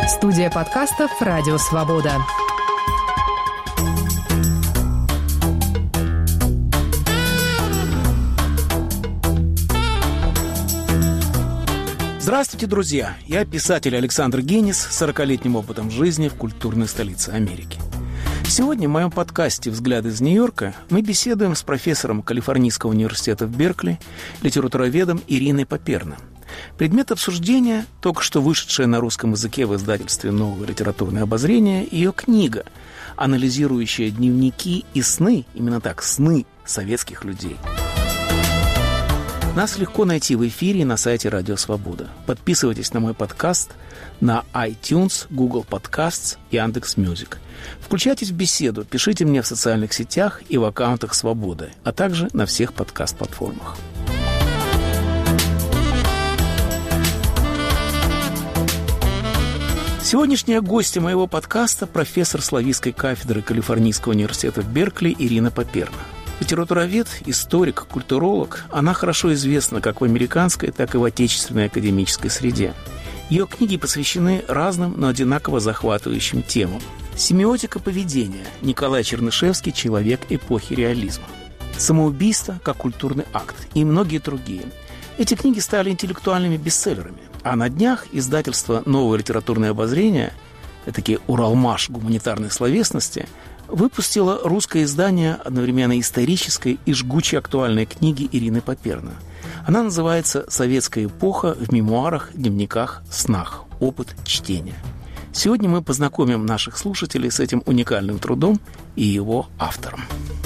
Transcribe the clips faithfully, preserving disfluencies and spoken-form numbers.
Студия подкастов «Радио Свобода». Здравствуйте, друзья! Я писатель Александр Генис с сорокалетним опытом жизни в культурной столице Америки. Сегодня в моем подкасте «Взгляд из Нью-Йорка» мы беседуем с профессором Калифорнийского университета в Беркли, литературоведом Ириной Поперно. Предмет обсуждения – только что вышедшая на русском языке в издательстве «Новое литературное обозрение» ее книга, анализирующая дневники и сны, именно так, сны советских людей. Нас легко найти в эфире и на сайте «Радио Свобода». Подписывайтесь на мой подкаст на iTunes, Google Podcasts, Яндекс.Мьюзик. Включайтесь в беседу, пишите мне в социальных сетях и в аккаунтах «Свободы», а также на всех подкаст-платформах. Сегодняшняя гостья моего подкаста – профессор славистской кафедры Калифорнийского университета в Беркли Ирина Поперно. Литературовед, историк, культуролог, она хорошо известна как в американской, так и в отечественной академической среде. Ее книги посвящены разным, но одинаково захватывающим темам. Семиотика поведения. Николай Чернышевский. Человек эпохи реализма. Самоубийство как культурный акт. И многие другие. Эти книги стали интеллектуальными бестселлерами. А на днях издательство «Новое литературное обозрение», этакий Уралмаш гуманитарной словесности, выпустило русское издание одновременно исторической и жгуче актуальной книги Ирины Поперно. Она называется «Советская эпоха в мемуарах, дневниках, снах. Опыт чтения». Сегодня мы познакомим наших слушателей с этим уникальным трудом и его автором.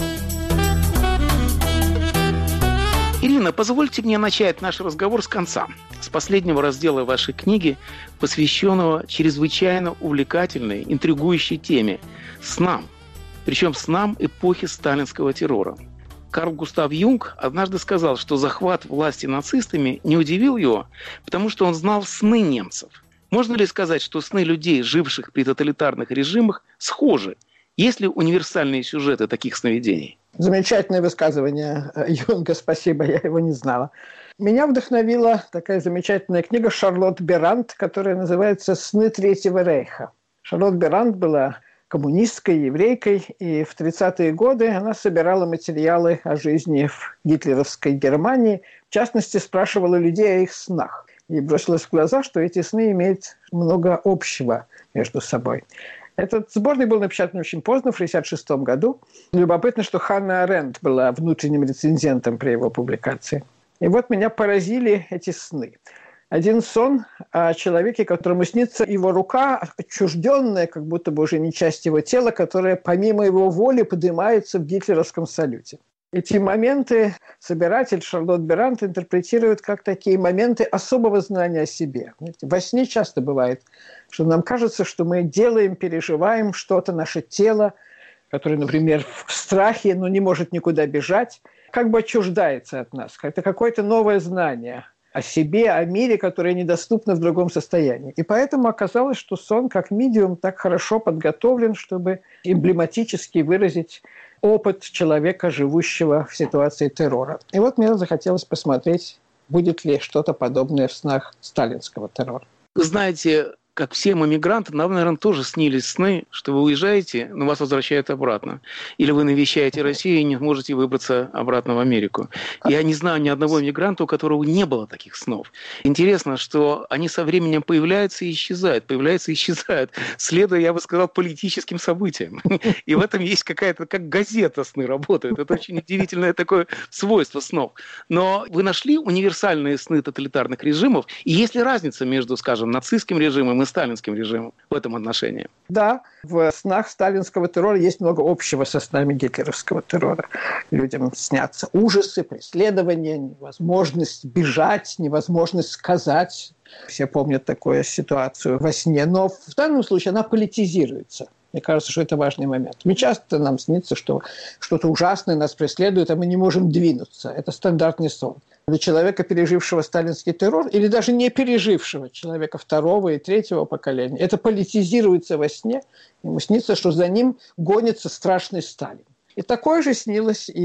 Ирина, позвольте мне начать наш разговор с конца, с последнего раздела вашей книги, посвященного чрезвычайно увлекательной, интригующей теме – снам. Причем снам эпохи сталинского террора. Карл Густав Юнг однажды сказал, что захват власти нацистами не удивил его, потому что он знал сны немцев. Можно ли сказать, что сны людей, живших при тоталитарных режимах, схожи? Есть ли универсальные сюжеты таких сновидений? Замечательное высказывание Юнга, спасибо, я его не знала. Меня вдохновила такая замечательная книга Шарлотт Беррант, которая называется «Сны Третьего Рейха». Шарлотт Беррант была коммунисткой, еврейкой, и в тридцатые годы она собирала материалы о жизни в гитлеровской Германии, в частности, спрашивала людей о их снах. И бросилось в глаза, что эти сны имеют много общего между собой. Этот сборник был напечатан очень поздно, в шестьдесят шестом году. Любопытно, что Ханна Аренд была внутренним рецензентом при его публикации. И вот меня поразили эти сны. Один сон о человеке, которому снится его рука, отчужденная, как будто бы уже не часть его тела, которая помимо его воли поднимается в гитлеровском салюте. Эти моменты собиратель Шарлотт Беррант интерпретирует как такие моменты особого знания о себе. Во сне часто бывает, что нам кажется, что мы делаем, переживаем что-то, наше тело, которое, например, в страхе, но не может никуда бежать, как бы отчуждается от нас. Это какое-то новое знание о себе, о мире, которое недоступно в другом состоянии. И поэтому оказалось, что сон как медиум так хорошо подготовлен, чтобы эмблематически выразить опыт человека, живущего в ситуации террора. И вот мне захотелось посмотреть, будет ли что-то подобное в снах сталинского террора. Вы знаете, как всем эмигрантам, нам, наверное, тоже снились сны, что вы уезжаете, но вас возвращают обратно. Или вы навещаете Россию и не можете выбраться обратно в Америку. Я не знаю ни одного эмигранта, у которого не было таких снов. Интересно, что они со временем появляются и исчезают, появляются и исчезают, следуя, я бы сказал, политическим событиям. И в этом есть какая-то, как газета сны работает. Это очень удивительное такое свойство снов. Но вы нашли универсальные сны тоталитарных режимов, и есть ли разница между, скажем, нацистским режимом и сталинским режимом в этом отношении? Да, в снах сталинского террора есть много общего со снами гитлеровского террора. Людям снятся ужасы, преследования, невозможность бежать, невозможность сказать. Все помнят такую ситуацию во сне. Но в данном случае она политизируется. Мне кажется, что это важный момент. Мы часто нам снится, что что-то ужасное нас преследует, а мы не можем двинуться. Это стандартный сон. Для человека, пережившего сталинский террор, или даже не пережившего, человека второго и третьего поколения, это политизируется во сне. Ему снится, что за ним гонится страшный Сталин. И такое же снилось и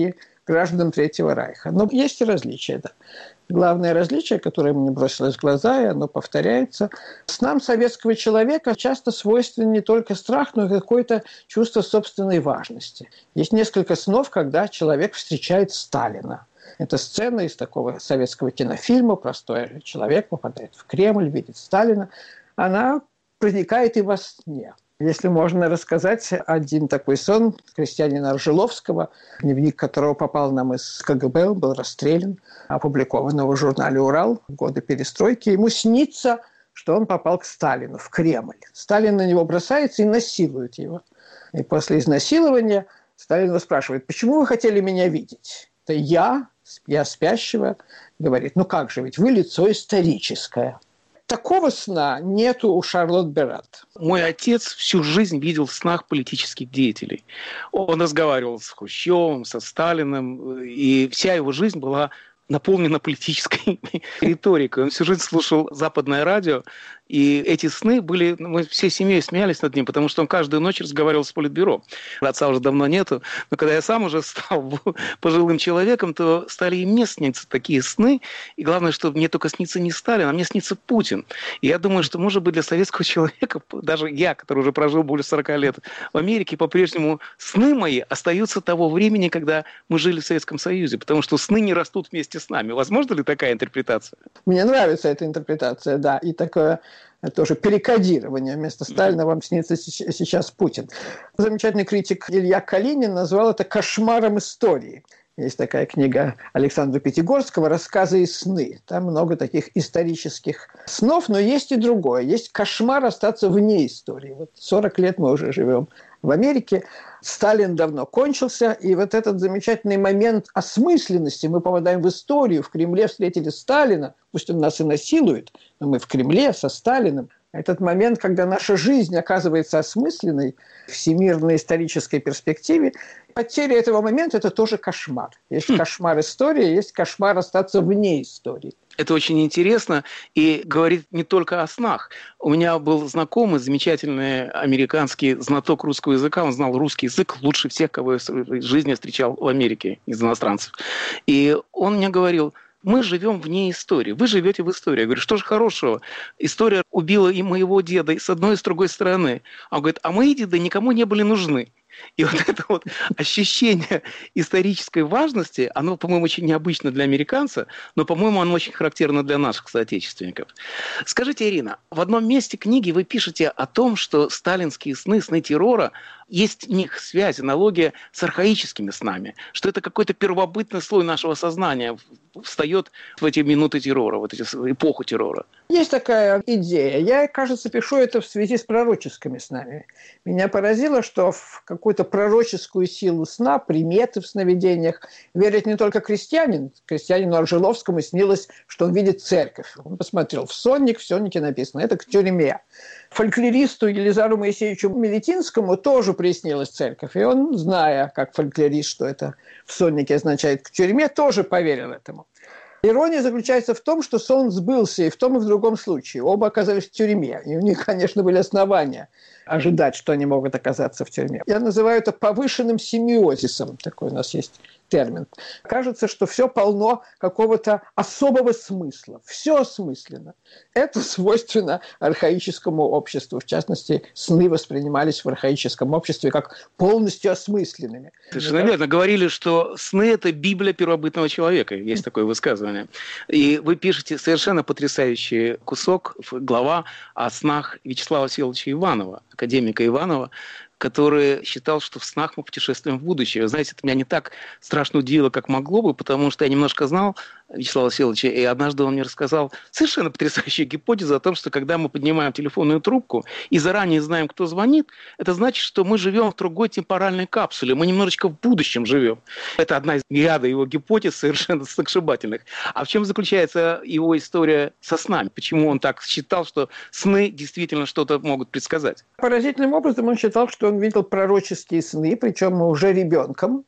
гражданам Третьего Рейха. Но есть и различия, да. Главное различие, которое мне бросилось в глаза, и оно повторяется. Снам советского человека часто свойственен не только страх, но и какое-то чувство собственной важности. Есть несколько снов, когда человек встречает Сталина. Это сцена из такого советского кинофильма. Простой человек попадает в Кремль, видит Сталина. Она проникает и во сне. Если можно рассказать один такой сон крестьянина Аржиловского, дневник которого попал нам из КГБ, он был расстрелян, опубликован в журнале «Урал» в годы перестройки. Ему снится, что он попал к Сталину в Кремль. Сталин на него бросается и насилует его. И после изнасилования Сталин его спрашивает: «Почему вы хотели меня видеть?» Это я, я спящего, говорит: «Ну как же, ведь вы лицо историческое». Такого сна нету у Шарлотт Беррант. Мой отец всю жизнь видел в снах политических деятелей. Он разговаривал с Хрущевым, со Сталиным, и вся его жизнь была наполнена политической риторикой. Он всю жизнь слушал западное радио, и эти сны были... Мы всей семьей смеялись над ним, потому что он каждую ночь разговаривал с политбюро. Отца уже давно нету, но когда я сам уже стал пожилым человеком, то стали и мне сниться такие сны, и главное, что мне только снится не Сталин, а мне снится Путин. И я думаю, что, может быть, для советского человека, даже я, который уже прожил более сорока лет в Америке, по-прежнему сны мои остаются того времени, когда мы жили в Советском Союзе, потому что сны не растут вместе с нами. Возможно ли такая интерпретация? Мне нравится эта интерпретация, да, и такое тоже перекодирование. Вместо Сталина вам снится сейчас Путин. Замечательный критик Илья Калинин назвал это кошмаром истории. Есть такая книга Александра Пятигорского «Рассказы и сны». Там много таких исторических снов, но есть и другое. Есть кошмар остаться вне истории. Вот сорок лет мы уже живем в Америке. Сталин давно кончился, и вот этот замечательный момент осмысленности. Мы попадаем в историю. В Кремле встретили Сталина. Пусть он нас и насилует, но мы в Кремле со Сталиным. Этот момент, когда наша жизнь оказывается осмысленной в всемирной исторической перспективе, потеря этого момента – это тоже кошмар. Есть кошмар истории, есть кошмар остаться вне истории. Это очень интересно и говорит не только о снах. У меня был знакомый, замечательный американский знаток русского языка. Он знал русский язык лучше всех, кого я в жизни встречал в Америке из иностранцев. И он мне говорил: мы живем вне истории, вы живете в истории. Я говорю: что же хорошего? История убила и моего деда и с одной, и с другой стороны. А он говорит: а мои деды никому не были нужны. И вот это вот ощущение исторической важности, оно, по-моему, очень необычно для американца, но, по-моему, оно очень характерно для наших соотечественников. Скажите, Ирина, в одном месте книги вы пишете о том, что сталинские сны, сны террора, есть в них связь, аналогия с архаическими снами, что это какой-то первобытный слой нашего сознания встает в эти минуты террора, в эту эпоху террора. Есть такая идея. Я, кажется, пишу это в связи с пророческими снами. Меня поразило, что в какую-то пророческую силу сна, приметы в сновидениях верит не только крестьянин. Крестьянину Аржиловскому снилось, что он видит церковь. Он посмотрел в сонник, в соннике написано: это к тюрьме. Фольклористу Елизару Моисеевичу Мелетинскому тоже приснилась церковь. И он, зная, как фольклорист, что это в соннике означает к тюрьме, тоже поверил этому. Ирония заключается в том, что сон сбылся и в том, и в другом случае. Оба оказались в тюрьме. И у них, конечно, были основания ожидать, что они могут оказаться в тюрьме. Я называю это повышенным семиозисом. Такой у нас есть термин. Кажется, что все полно какого-то особого смысла. Все осмысленно. Это свойственно архаическому обществу. В частности, сны воспринимались в архаическом обществе как полностью осмысленными. Совершенно верно. Говорили, что сны – это Библия первобытного человека. Есть такое высказывание. И вы пишете совершенно потрясающий кусок, глава о снах Вячеслава Всеволодовича Иванова, академика Иванова, который считал, что в снах мы путешествуем в будущее. Вы знаете, это меня не так страшно удивило, как могло бы, потому что я немножко знал Вячеслава Всеволодовича, и однажды он мне рассказал совершенно потрясающую гипотезу о том, что когда мы поднимаем телефонную трубку и заранее знаем, кто звонит, это значит, что мы живем в другой темпоральной капсуле, мы немножечко в будущем живем. Это одна из ряда его гипотез совершенно сногсшибательных. А в чем заключается его история со снами? Почему он так считал, что сны действительно что-то могут предсказать? Поразительным образом он считал, что он видел пророческие сны, причем уже ребенком.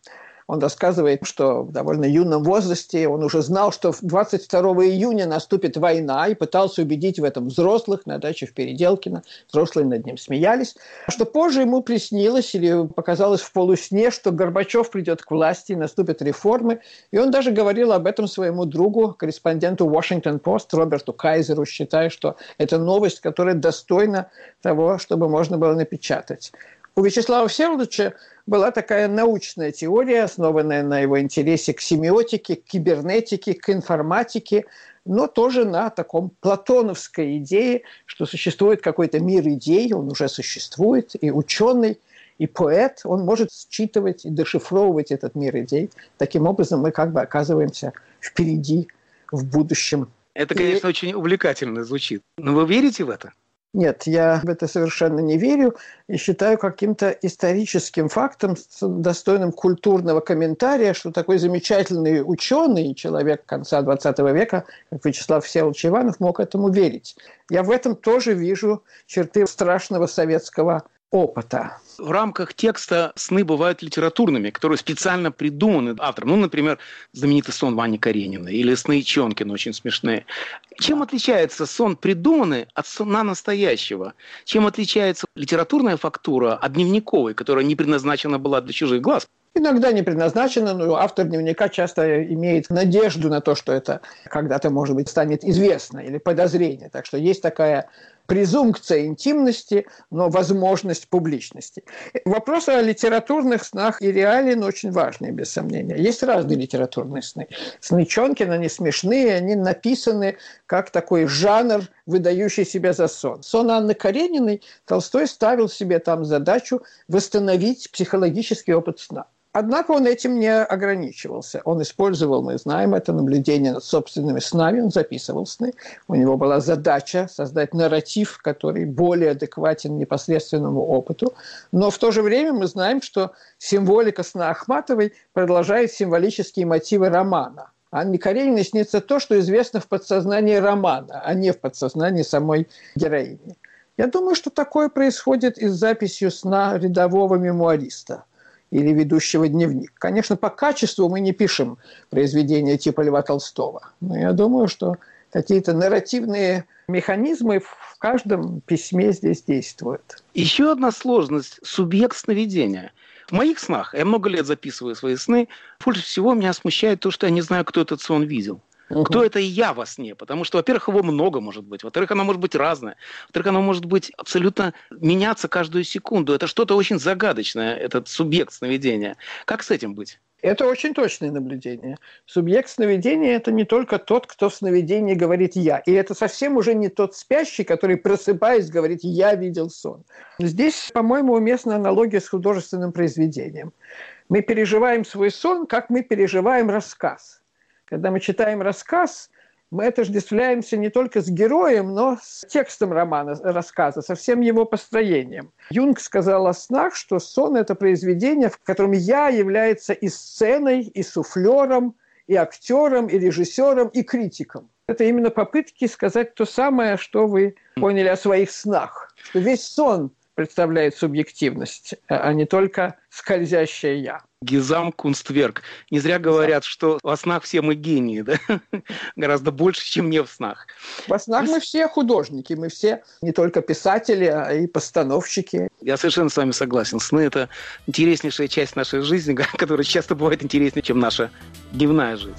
Он рассказывает, что в довольно юном возрасте он уже знал, что двадцать второго июня наступит война, и пытался убедить в этом взрослых на даче в Переделкино. Взрослые над ним смеялись. Что позже ему приснилось или показалось в полусне, что Горбачев придет к власти, наступят реформы. И он даже говорил об этом своему другу, корреспонденту Washington Post Роберту Кайзеру, считая, что это новость, которая достойна того, чтобы можно было напечатать. У Вячеслава Всеволодовича была такая научная теория, основанная на его интересе к семиотике, к кибернетике, к информатике, но тоже на таком платоновской идее, что существует какой-то мир идей, он уже существует, и ученый, и поэт, он может считывать и дешифровывать этот мир идей. Таким образом, мы как бы оказываемся впереди, в будущем. Это, конечно, и... очень увлекательно звучит. Но вы верите в это? Нет, я в это совершенно не верю и считаю каким-то историческим фактом, достойным культурного комментария, что такой замечательный ученый, человек конца двадцатого века, как Вячеслав Всеволодович Иванов, мог этому верить. Я в этом тоже вижу черты страшного советского опыта. В рамках текста сны бывают литературными, которые специально придуманы автором. Ну, например, знаменитый сон Вани Карениной или сны Чонкина, очень смешные. Чем отличается сон придуманный от сна настоящего? Чем отличается литературная фактура от дневниковой, которая не предназначена была для чужих глаз? Иногда не предназначено, но автор дневника часто имеет надежду на то, что это когда-то, может быть, станет известно или подозрение. Так что есть такая презумпция интимности, но возможность публичности. Вопрос о литературных снах и реалии очень важный, без сомнения. Есть разные литературные сны. Сны Чонкина, они смешные, они написаны как такой жанр, выдающий себя за сон. Сон Анны Карениной Толстой ставил себе там задачу восстановить психологический опыт сна. Однако он этим не ограничивался. Он использовал, мы знаем, это наблюдение над собственными снами, он записывал сны. У него была задача создать нарратив, который более адекватен непосредственному опыту. Но в то же время мы знаем, что символика сна Ахматовой продолжает символические мотивы романа. Анне Карениной снится то, что известно в подсознании романа, а не в подсознании самой героини. Я думаю, что такое происходит и с записью сна рядового мемуариста или ведущего дневник. Конечно, по качеству мы не пишем произведения типа Льва Толстого, но я думаю, что какие-то нарративные механизмы в каждом письме здесь действуют. Еще одна сложность – субъект сновидения. В моих снах, я много лет записываю свои сны, больше всего меня смущает то, что я не знаю, кто этот сон видел. Угу. Кто это я во сне? Потому что, во-первых, его много может быть. Во-вторых, оно может быть разное. Во-вторых, оно может быть абсолютно меняться каждую секунду. Это что-то очень загадочное, этот субъект сновидения. Как с этим быть? Это очень точное наблюдение. Субъект сновидения – это не только тот, кто в сновидении говорит «я». И это совсем уже не тот спящий, который, просыпаясь, говорит «я видел сон». Здесь, по-моему, уместна аналогия с художественным произведением. Мы переживаем свой сон, как мы переживаем рассказ. Когда мы читаем рассказ, мы отождествляемся не только с героем, но с текстом романа, рассказа, со всем его построением. Юнг сказал о снах, что сон – это произведение, в котором «я» является и сценой, и суфлером, и актером, и режиссером, и критиком. Это именно попытки сказать то самое, что вы поняли о своих снах. Что весь сон представляет субъективность, а не только скользящее «я». Гезам-Кунстверк. Не зря говорят, что во снах все мы гении, да? Гораздо больше, чем не в снах. Во снах мы все художники, мы все не только писатели, а и постановщики. Я совершенно с вами согласен. Сны – это интереснейшая часть нашей жизни, которая часто бывает интереснее, чем наша дневная жизнь.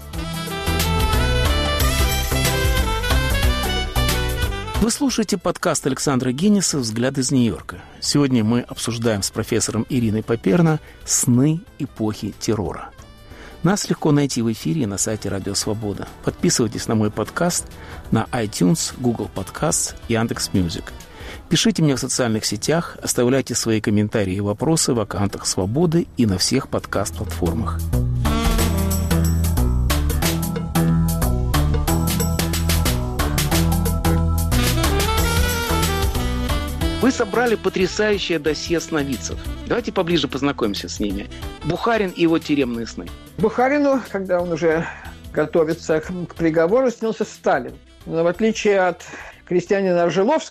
Вы слушаете подкаст Александра Гинниса «Взгляд из Нью-Йорка». Сегодня мы обсуждаем с профессором Ириной Попперна сны эпохи террора. Нас легко найти в эфире на сайте Радио Свобода. Подписывайтесь на мой подкаст на iTunes, Google Podcasts, Яндекс.Мьюзик. Пишите мне в социальных сетях, оставляйте свои комментарии и вопросы в аккаунтах Свободы и на всех подкаст-платформах. Вы собрали потрясающее досье сновидцев. Давайте поближе познакомимся с ними. Бухарин и его тюремные сны. Бухарину, когда он уже готовится к приговору, снился Сталин. Но в отличие от крестьянина Аржеловского,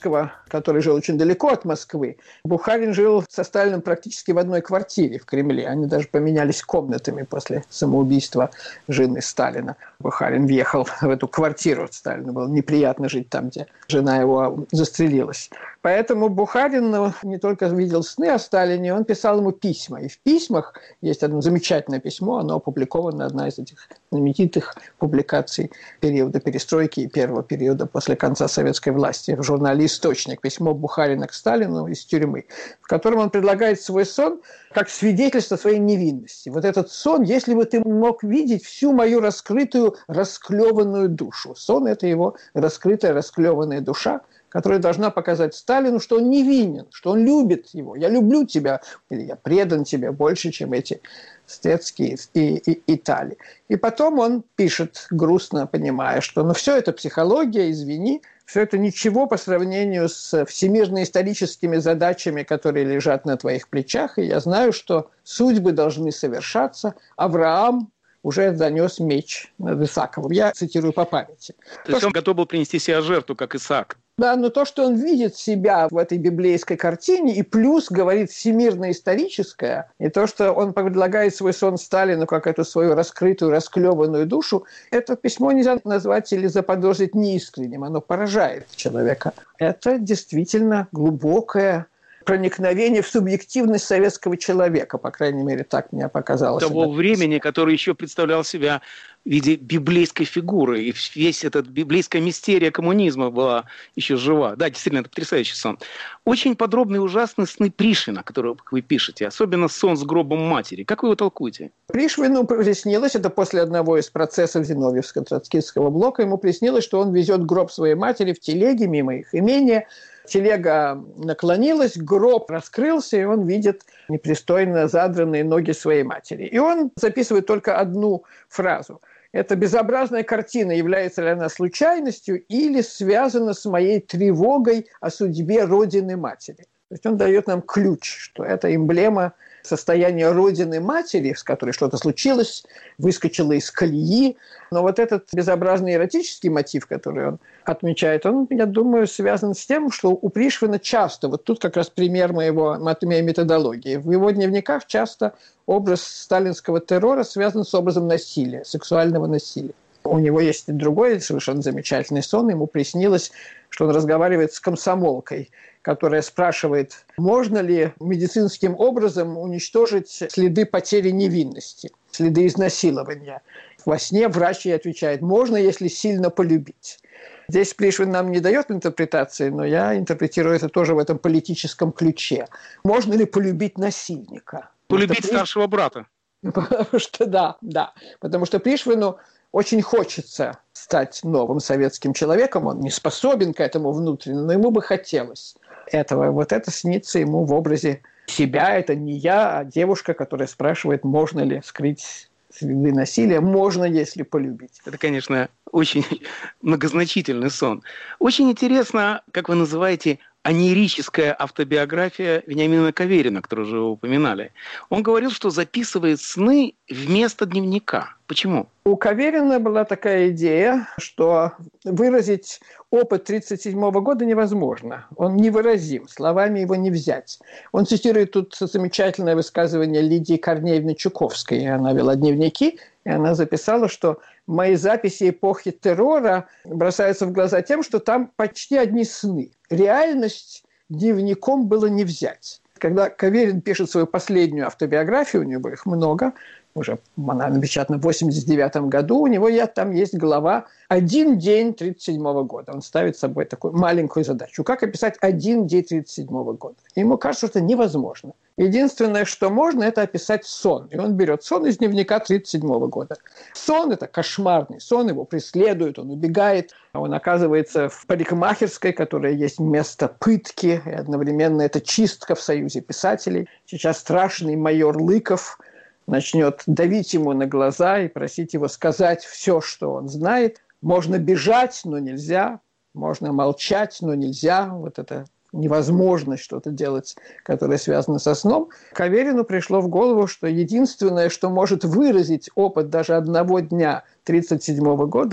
который жил очень далеко от Москвы, Бухарин жил со Сталиным практически в одной квартире в Кремле. Они даже поменялись комнатами после самоубийства жены Сталина. Бухарин въехал в эту квартиру. Сталину было неприятно жить там, где жена его застрелилась. Поэтому Бухарин не только видел сны о Сталине, он писал ему письма. И в письмах есть одно замечательное письмо, оно опубликовано, одна из этих знаменитых публикаций периода перестройки и первого периода после конца советской власти в журнале «Источник». Письмо Бухарина к Сталину из тюрьмы, в котором он предлагает свой сон как свидетельство своей невинности. Вот этот сон, если бы ты мог видеть всю мою раскрытую, расклеванную душу. Сон – это его раскрытая, расклеванная душа, которая должна показать Сталину, что он невинен, что он любит его. Я люблю тебя, или я предан тебе больше, чем эти Стецкие и, и, и Тали. И потом он пишет, грустно понимая, что ну, все это психология, извини, все это ничего по сравнению с всемирно-историческими задачами, которые лежат на твоих плечах. И я знаю, что судьбы должны совершаться. Авраам уже занес меч над Исааковым. Я цитирую по памяти. То, То есть что... он готов был принести себя жертву, как Исаак. Да, но то, что он видит себя в этой библейской картине, и плюс говорит всемирно-историческое, и то, что он предлагает свой сон Сталину как эту свою раскрытую, расклеванную душу, это письмо нельзя назвать или заподозрить неискренним, оно поражает человека. Это действительно глубокое проникновение в субъективность советского человека, по крайней мере, так мне показалось. Того времени, который еще представлял себя в виде библейской фигуры, и весь этот библейская мистерия коммунизма была еще жива. Да, действительно, это потрясающий сон. Очень подробные и ужасные сны Пришвина, которые вы пишете, особенно сон с гробом матери. Как вы его толкуете? Пришвину приснилось, это после одного из процессов Зиновьевско-Троцкистского блока, ему приснилось, что он везет гроб своей матери в телеге мимо их имения. Телега наклонилась, гроб раскрылся, и он видит непристойно задранные ноги своей матери. И он записывает только одну фразу. Эта безобразная картина, является ли она случайностью или связана с моей тревогой о судьбе Родины матери. То есть он дает нам ключ, что это эмблема состояния Родины матери, с которой что-то случилось, выскочила из колеи. Но вот этот безобразный эротический мотив, который он отмечает, он, я думаю, связан с тем, что у Пришвина часто, вот тут как раз пример моего, моей методологии, в его дневниках часто образ сталинского террора связан с образом насилия, сексуального насилия. У него есть и другой совершенно замечательный сон. Ему приснилось, что он разговаривает с комсомолкой, которая спрашивает, можно ли медицинским образом уничтожить следы потери невинности, следы изнасилования. Во сне врач ей отвечает, можно, если сильно полюбить. Здесь Пришвин нам не дает интерпретации, но я интерпретирую это тоже в этом политическом ключе. Можно ли полюбить насильника? Полюбить Приш... старшего брата. Потому что да, да. Потому что Пришвину очень хочется стать новым советским человеком. Он не способен к этому внутренне, но ему бы хотелось этого. Вот это снится ему в образе себя. Это не я, а девушка, которая спрашивает, можно ли скрыть следы насилия. Можно, если полюбить. Это, конечно, очень многозначительный сон. Очень интересно, как вы называете, онирическая автобиография Вениамина Каверина, которую уже вы упоминали. Он говорил, что записывает сны вместо дневника. Почему? У Каверина была такая идея, что выразить опыт тысяча девятьсот тридцать седьмого года невозможно. Он невыразим, словами его не взять. Он цитирует тут замечательное высказывание Лидии Корнеевны Чуковской. Она вела дневники, и она записала, что мои записи эпохи террора бросаются в глаза тем, что там почти одни сны. Реальность дневником было не взять. Когда Каверин пишет свою последнюю автобиографию, у него их много, уже она напечатана в восемьдесят девятом году, у него я, там есть глава «Один день тридцать седьмого года». Он ставит собой такую маленькую задачу. Как описать один день тридцать седьмого года? Ему кажется, что это невозможно. Единственное, что можно, это описать сон. И он берет сон из дневника тридцать седьмого года. Сон – это кошмарный сон, его преследуют, он убегает. Он оказывается в парикмахерской, которая есть место пытки, и одновременно это чистка в Союзе писателей. Сейчас страшный майор Лыков начнет давить ему на глаза и просить его сказать все, что он знает. Можно бежать, но нельзя. Можно молчать, но нельзя. Вот это невозможность что-то делать, которое связано со сном. Каверину пришло в голову, что единственное, что может выразить опыт даже одного дня тридцать седьмого года,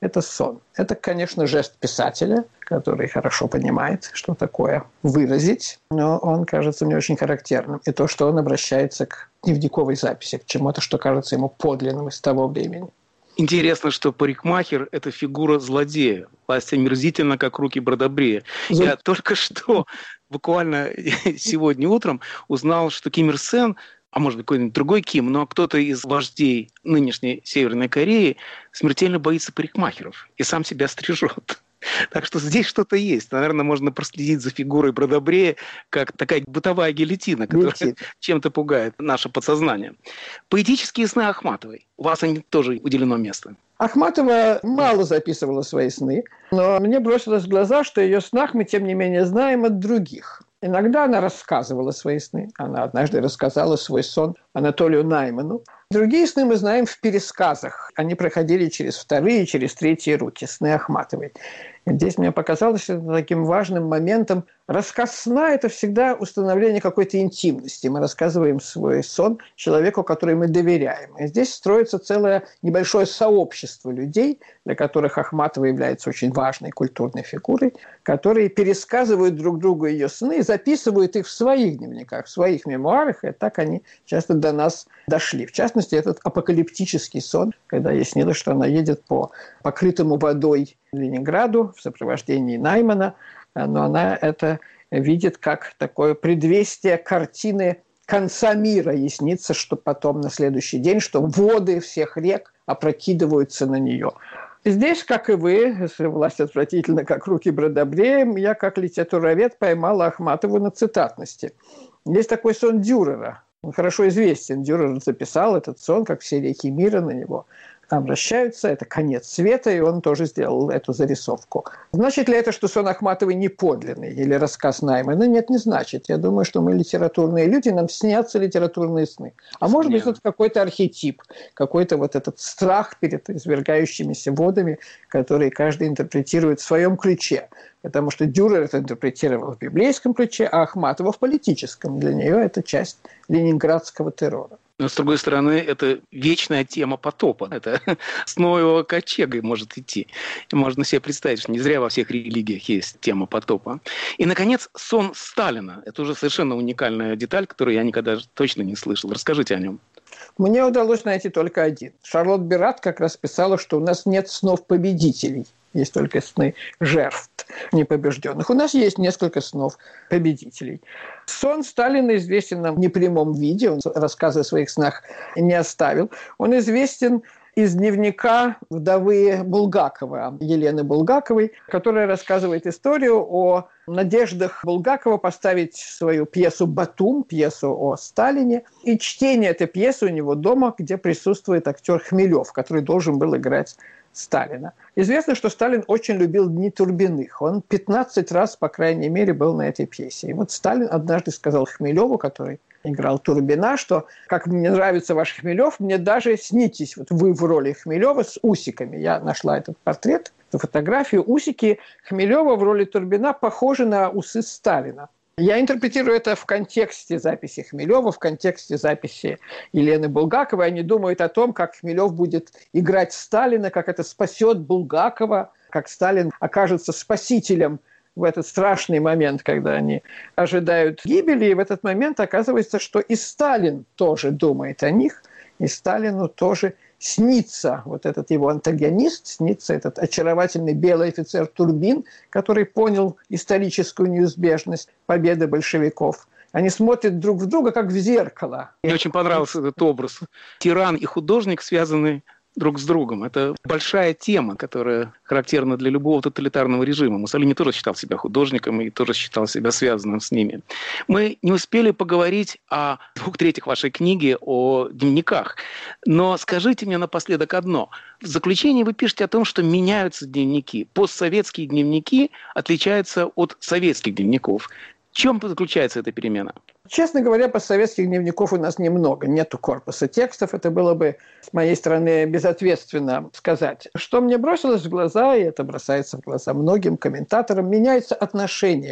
это сон. Это, конечно, жест писателя, который хорошо понимает, что такое выразить, но он кажется мне очень характерным. И то, что он обращается к дневниковой записи, к чему-то, что кажется ему подлинным из того времени. Интересно, что парикмахер – это фигура злодея. Власть омерзительна, как руки Бродобрея. За... Я только что, буквально сегодня утром, узнал, что Ким Ир Сен, а может быть, какой-нибудь другой Ким, но кто-то из вождей нынешней Северной Кореи смертельно боится парикмахеров и сам себя стрижет. Так что здесь что-то есть. Наверное, можно проследить за фигурой Бродобрея, как такая бытовая гильотина, которая Гильотин. чем-то пугает наше подсознание. Поэтические сны Ахматовой. У вас они тоже уделено место. Ахматова мало записывала свои сны, но мне бросилось в глаза, что ее снах мы, тем не менее, знаем от других. Иногда она рассказывала свои сны. Она однажды рассказала свой сон Анатолию Найману. Другие сны мы знаем в пересказах. Они проходили через вторые, через третьи руки, сны Ахматовой. И здесь мне показалось, что это таким важным моментом. Рассказ сна – это всегда установление какой-то интимности. Мы рассказываем свой сон человеку, которому мы доверяем. И здесь строится целое небольшое сообщество людей, для которых Ахматова является очень важной культурной фигурой, которые пересказывают друг другу ее сны, записывают их в своих дневниках, в своих мемуарах, и так они часто до нас дошли. В частности, этот апокалиптический сон, когда ей снилось, что она едет по покрытому водой Ленинграду в сопровождении Наймана, но она это видит как такое предвестие картины конца мира. Ей снится, что потом на следующий день, что воды всех рек опрокидываются на нее. И здесь, как и вы, если власть отвратительна, как руки Бродобрея, я, как литературовед, поймала Ахматову на цитатности. Есть такой сон Дюрера. Он хорошо известен. Дюрер записал этот сон, как все реки мира на него обращаются. Это конец света, и он тоже сделал эту зарисовку. Значит ли это, что сон Ахматовой не подлинный или рассказ Наймана? Нет, не значит. Я думаю, что мы литературные люди, нам снятся литературные сны. А может быть, это какой-то архетип, какой-то вот этот страх перед извергающимися водами, который каждый интерпретирует в своем ключе. Потому что Дюрер это интерпретировал в библейском ключе, а Ахматова в политическом. Для нее это часть ленинградского террора. Но, с другой стороны, это вечная тема потопа. Это с Ноева ковчега может идти. И можно себе представить, что не зря во всех религиях есть тема потопа. И, наконец, сон Сталина. Это уже совершенно уникальная деталь, которую я никогда точно не слышал. Расскажите о нем. Мне удалось найти только один. Шарлотт Берат как раз писала, что у нас нет снов победителей. Есть только сны жертв непобежденных. У нас есть несколько снов победителей. Сон Сталина известен нам в непрямом виде. Он рассказы о своих снах не оставил. Он известен из дневника вдовы Булгакова, Елены Булгаковой, которая рассказывает историю о надеждах Булгакова поставить свою пьесу «Батум», пьесу о Сталине, и чтение этой пьесы у него дома, где присутствует актер Хмелев, который должен был играть Сталина. Известно, что Сталин очень любил «Дни Турбиных». Он пятнадцать раз, по крайней мере, был на этой пьесе. И вот Сталин однажды сказал Хмелеву, который играл Турбина, что «как мне нравится ваш Хмелев, мне даже снитесь, вот вы в роли Хмелева с усиками». Я нашла этот портрет, эту фотографию. Усики Хмелева в роли Турбина похожи на усы Сталина. Я интерпретирую это в контексте записи Хмелева, в контексте записи Елены Булгаковой. Они думают о том, как Хмелев будет играть Сталина, как это спасет Булгакова, как Сталин окажется спасителем в этот страшный момент, когда они ожидают гибели. И в этот момент оказывается, что и Сталин тоже думает о них, и Сталину тоже снится вот этот его антагонист, снится этот очаровательный белый офицер Турбин, который понял историческую неизбежность победы большевиков. Они смотрят друг в друга, как в зеркало. Мне очень понравился этот образ. Тиран и художник связаны друг с другом. Это большая тема, которая характерна для любого тоталитарного режима. Муссолини тоже считал себя художником и тоже считал себя связанным с ними. Мы не успели поговорить о двух третьих вашей книги, о дневниках. Но скажите мне напоследок одно. В заключении вы пишете о том, что меняются дневники. Постсоветские дневники отличаются от советских дневников. В чем заключается эта перемена? Честно говоря, постсоветских дневников у нас немного. Нету корпуса текстов. Это было бы, с моей стороны, безответственно сказать. Что мне бросилось в глаза, и это бросается в глаза многим комментаторам, меняется отношение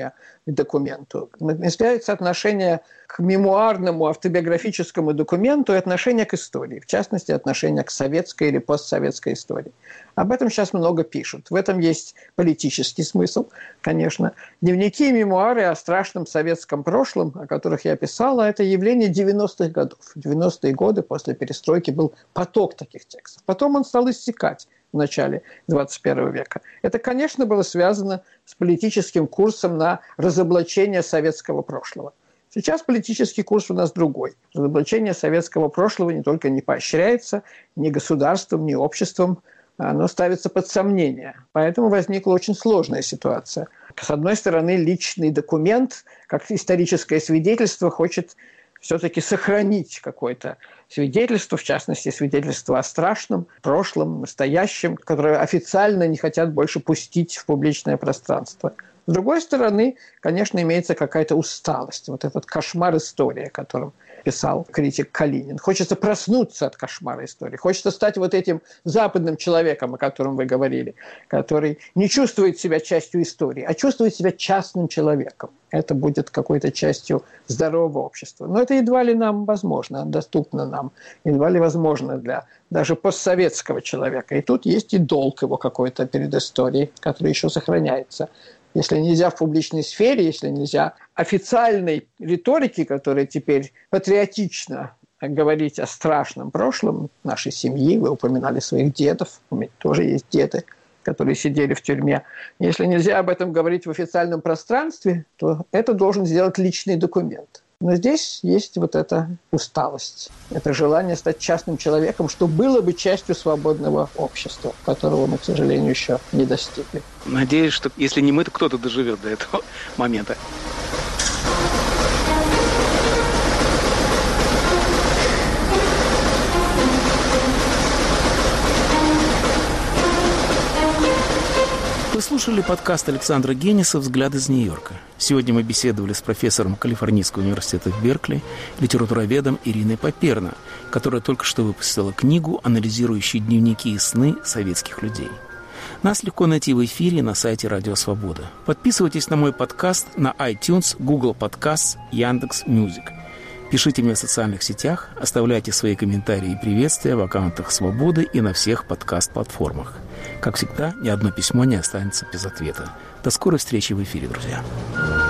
документу. Изменяется отношение к мемуарному, автобиографическому документу и отношение к истории, в частности, отношение к советской или постсоветской истории. Об этом сейчас много пишут. В этом есть политический смысл, конечно. Дневники и мемуары о страшном советском прошлом, о которых я писала, это явление девяностых годов. В девяностые годы после перестройки был поток таких текстов. Потом он стал иссякать в начале двадцать первого века. Это, конечно, было связано с политическим курсом на разоблачение советского прошлого. Сейчас политический курс у нас другой. Разоблачение советского прошлого не только не поощряется ни государством, ни обществом, оно ставится под сомнение. Поэтому возникла очень сложная ситуация. С одной стороны, личный документ, как историческое свидетельство, хочет все-таки сохранить какое-то свидетельство, в частности, свидетельство о страшном прошлом, настоящем, которое официально не хотят больше пустить в публичное пространство. С другой стороны, конечно, имеется какая-то усталость. Вот этот кошмар истории, о котором писал критик Калинин. Хочется проснуться от кошмара истории. Хочется стать вот этим западным человеком, о котором вы говорили, который не чувствует себя частью истории, а чувствует себя частным человеком. Это будет какой-то частью здорового общества. Но это едва ли нам возможно, доступно нам, едва ли возможно для даже постсоветского человека. И тут есть и долг его какой-то перед историей, который еще сохраняется. Если нельзя в публичной сфере, если нельзя официальной риторике, которая теперь патриотично говорить о страшном прошлом нашей семьи, вы упоминали своих дедов, у меня тоже есть деды, которые сидели в тюрьме. Если нельзя об этом говорить в официальном пространстве, то это должен сделать личный документ. Но здесь есть вот эта усталость, это желание стать частным человеком, что было бы частью свободного общества, которого мы, к сожалению, еще не достигли. Надеюсь, что если не мы, то кто-то доживет до этого момента. Вы слушали подкаст Александра Гениса «Взгляд из Нью-Йорка». Сегодня мы беседовали с профессором Калифорнийского университета в Беркли, литературоведом Ириной Поперна, которая только что выпустила книгу, анализирующую дневники и сны советских людей. Нас легко найти в эфире на сайте Радио Свобода. Подписывайтесь на мой подкаст на iTunes, Google Podcasts, Яндекс.Мьюзик. Пишите мне в социальных сетях, оставляйте свои комментарии и приветствия в аккаунтах «Свободы» и на всех подкаст-платформах. Как всегда, ни одно письмо не останется без ответа. До скорой встречи в эфире, друзья.